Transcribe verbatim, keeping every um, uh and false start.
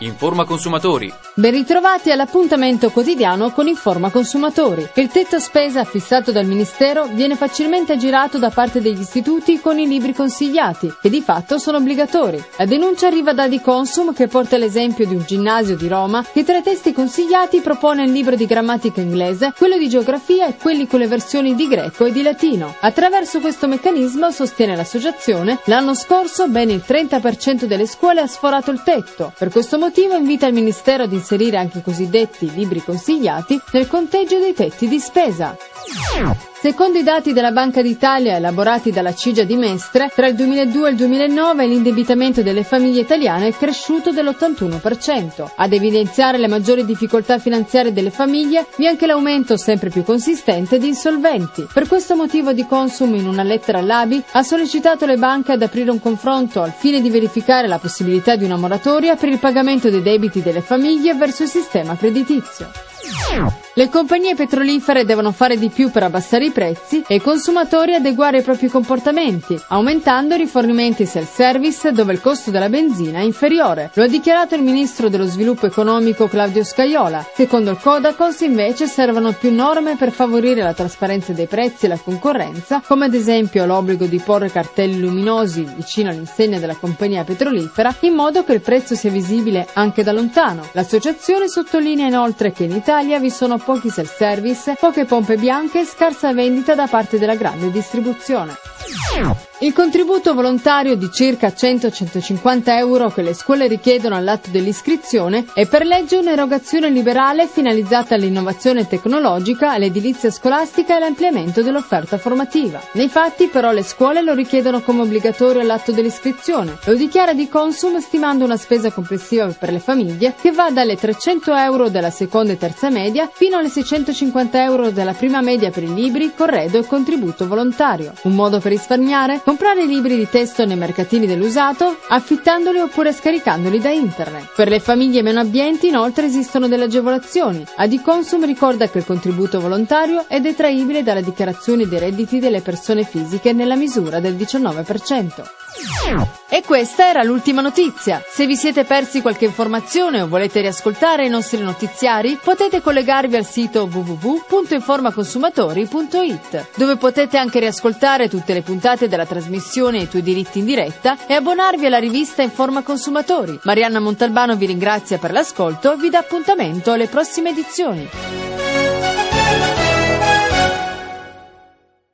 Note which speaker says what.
Speaker 1: Informa Consumatori.
Speaker 2: Ben ritrovati all'appuntamento quotidiano con Informa Consumatori. Il tetto spesa fissato dal Ministero viene facilmente aggirato da parte degli istituti con i libri consigliati, che di fatto sono obbligatori. La denuncia arriva da Adiconsum, che porta l'esempio di un ginnasio di Roma che tra i testi consigliati propone il libro di grammatica inglese, quello di geografia e quelli con le versioni di greco e di latino. Attraverso questo meccanismo, sostiene l'associazione, l'anno scorso ben il trenta per cento delle scuole ha sforato il tetto. Per questo motivo invita il Ministero ad inserire anche i cosiddetti libri consigliati nel conteggio dei tetti di spesa. Secondo i dati della Banca d'Italia elaborati dalla Cigia di Mestre, tra il duemiladue e il duemilanove l'indebitamento delle famiglie italiane è cresciuto dell'ottantuno per cento. Ad evidenziare le maggiori difficoltà finanziarie delle famiglie vi è anche l'aumento sempre più consistente di insolventi. Per questo motivo Adiconsum, in una lettera all'A B I, ha sollecitato le banche ad aprire un confronto al fine di verificare la possibilità di una moratoria per il pagamento dei debiti delle famiglie verso il sistema creditizio. Le compagnie petrolifere devono fare di più per abbassare i prezzi e i consumatori adeguare i propri comportamenti, aumentando i rifornimenti self-service dove il costo della benzina è inferiore. Lo ha dichiarato il ministro dello sviluppo economico Claudio Scajola. Secondo il Codacons invece servono più norme per favorire la trasparenza dei prezzi e la concorrenza, come ad esempio l'obbligo di porre cartelli luminosi vicino all'insegna della compagnia petrolifera in modo che il prezzo sia visibile anche da lontano. L'associazione sottolinea inoltre che in Italia vi sono pochi self-service, poche pompe bianche e scarsa vendita da parte della grande distribuzione. Il contributo volontario di circa cento centocinquanta euro che le scuole richiedono all'atto dell'iscrizione è per legge un'erogazione liberale finalizzata all'innovazione tecnologica, all'edilizia scolastica e all'ampliamento dell'offerta formativa. Nei fatti però le scuole lo richiedono come obbligatorio all'atto dell'iscrizione. Lo dichiara Adiconsum stimando una spesa complessiva per le famiglie che va dalle trecento euro della seconda e terza media fino alle seicentocinquanta euro della prima media per i libri, corredo e contributo volontario. Un modo per risparmiare? Comprare libri di testo nei mercatini dell'usato, affittandoli oppure scaricandoli da internet. Per le famiglie meno abbienti inoltre esistono delle agevolazioni. Adiconsum ricorda che il contributo volontario è detraibile dalla dichiarazione dei redditi delle persone fisiche nella misura del diciannove per cento. E questa era l'ultima notizia. Se vi siete persi qualche informazione o volete riascoltare i nostri notiziari, potete collegarvi al sito w w w punto informaconsumatori punto i t, dove potete anche riascoltare tutte le puntate della trasmissione I tuoi diritti in diretta e abbonarvi alla rivista Informa Consumatori. Marianna Montalbano vi ringrazia per l'ascolto e vi dà appuntamento alle prossime edizioni.